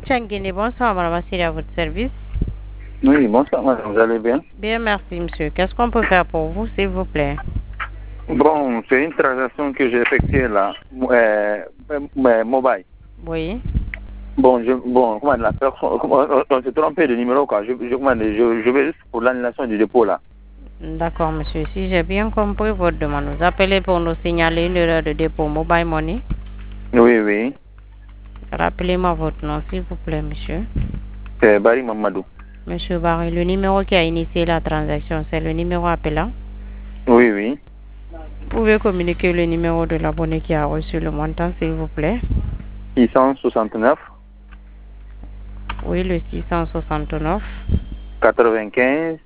Tchanguini, bonsoir, madame Assiri, à votre service. Oui, bonsoir, madame, vous allez bien? Bien, merci, monsieur. Qu'est-ce qu'on peut faire pour vous, s'il vous plaît? Bon, c'est une transaction que j'ai effectuée là, mobile. Oui. Bon, comment la personne, on s'est trompé de numéro, quoi. Je vais juste pour l'annulation du dépôt là. D'accord, monsieur. Si j'ai bien compris votre demande, vous appelez pour nous signaler une erreur de dépôt Mobile Money. Oui, oui. Rappelez-moi votre nom, s'il vous plaît, monsieur. C'est Barry Mamadou. Monsieur Barry, le numéro qui a initié la transaction, c'est le numéro appelant. Oui, oui. Vous pouvez communiquer le numéro de l'abonné qui a reçu le montant, s'il vous plaît. 669. Oui, le 669. 95.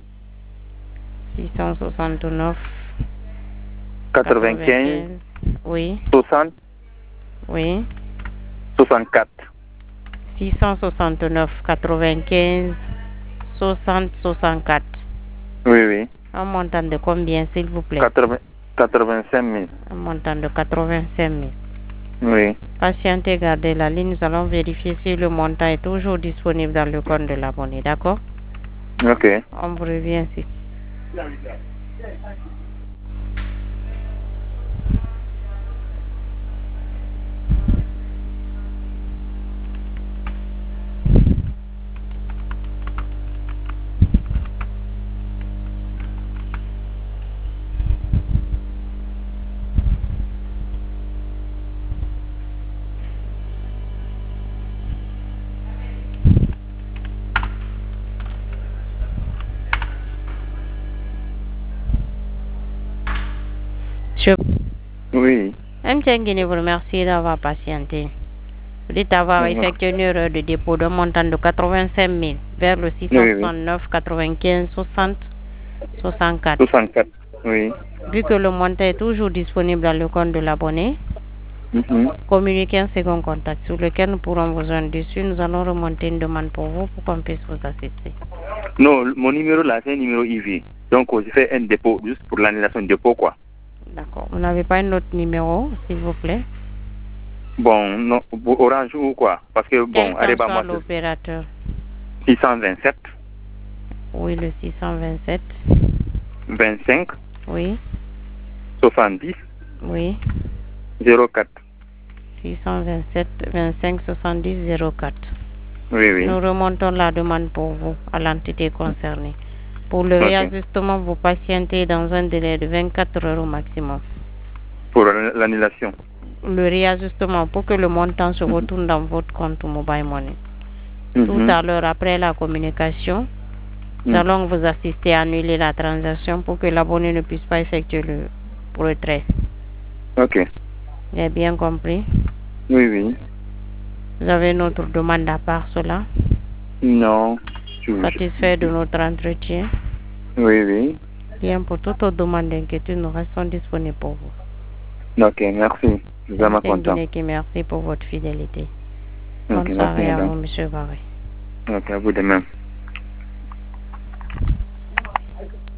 669. 95. Oui. 60. Oui. 64. 669 95 60 64. Oui, oui. Un montant de combien, s'il vous plaît? 85 000. Un montant de 85 000. Oui. Patientez, gardez la ligne. Nous allons vérifier si le montant est toujours disponible dans le compte de l'abonné. D'accord? Ok. On vous revient ainsi. Oui. M. Tchenguini vous remercie d'avoir patienté. Vous dites avoir effectué une erreur de dépôt d'un montant de 85 000 vers le 669 95 60 64. 64, oui. Vu que le montant est toujours disponible dans le compte de l'abonné, communiquez un second contact sur lequel nous pourrons vous joindre dessus. Nous allons remonter une demande pour vous pour qu'on puisse vous assister. Non, mon numéro là, c'est un numéro IV. Donc, je fais un dépôt juste pour l'annulation du dépôt, quoi. D'accord. Vous n'avez pas un autre numéro, s'il vous plaît? Bon, non, Orange ou quoi? Parce que, bon, Quel allez, soit l'opérateur? 627. Oui, le 627. 25. Oui. 70. Oui. 04. 627 25 70 04. Oui, oui. Nous remontons la demande pour vous à l'entité concernée. Pour le réajustement, vous patientez dans un délai de 24 heures au maximum. Pour l'annulation. Le réajustement pour que le montant se retourne dans votre compte Mobile Money. Tout à l'heure, après la communication, nous allons vous assister à annuler la transaction pour que l'abonné ne puisse pas effectuer le retrait. Ok. Vous avez bien compris? Oui, oui. Vous avez une autre demande à part cela? Non. Satisfait de notre entretien? Oui, oui. Bien, pour toute autre demande d'inquiétude, nous restons disponibles pour vous. Ok, merci. Je suis vraiment content. Merci pour votre fidélité. Ok, Bonne soirée merci, à madame. vous, monsieur Barré. Ok, à vous de même.